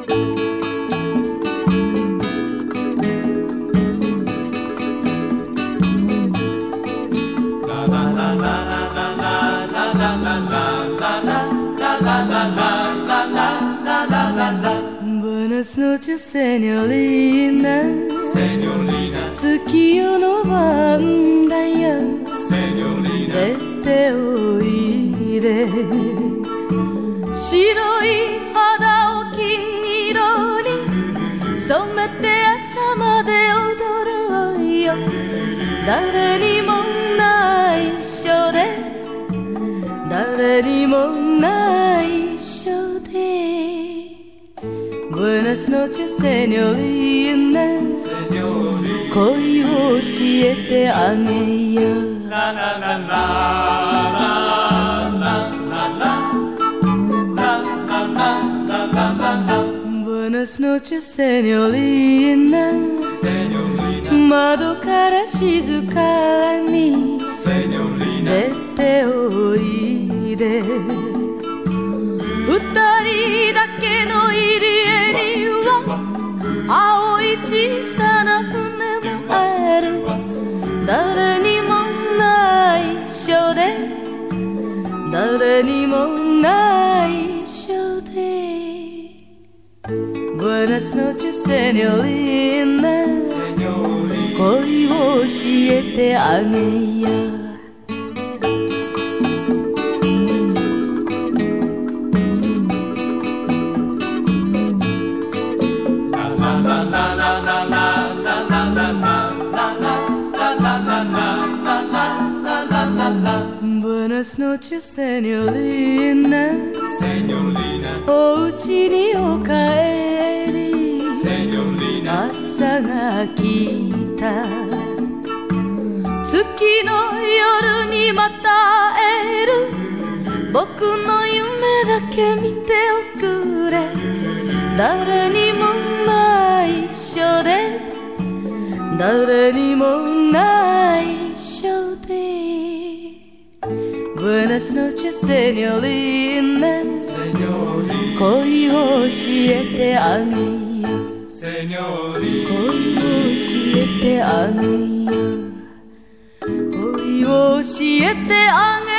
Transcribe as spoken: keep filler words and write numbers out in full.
Buenas noches, señorina. Señorina. 月夜の番だよ。 Señorina. 出ておいで。白い肌を金色に染めて朝まで踊ろうよ。誰にも内緒で、誰にも内緒で。Buenas noches, señorina. Señorina. 恋を教えてあげよう。 La la la la la la la la la la la. Buenas noches, señorina. Señorina. 窓から静かに Señorina. 出ておいで。二人だけの入り江には青い小さな船もある。誰にも内緒で、誰にも内緒で。Buenas noches, señorina. Señorina. 恋を教えてあげよう。Buenas noches, señorina. Señorina. お家にお帰り。 Señorina. 朝が来た。月の夜にまた会える。僕の夢だけ見ておくれ。誰にも内緒で、誰にも内緒で。Buenas noches, señorina. Señorina. 恋を教えてあげよう。 Señorina. 恋を教えてあげよう。恋を教えてあげよう。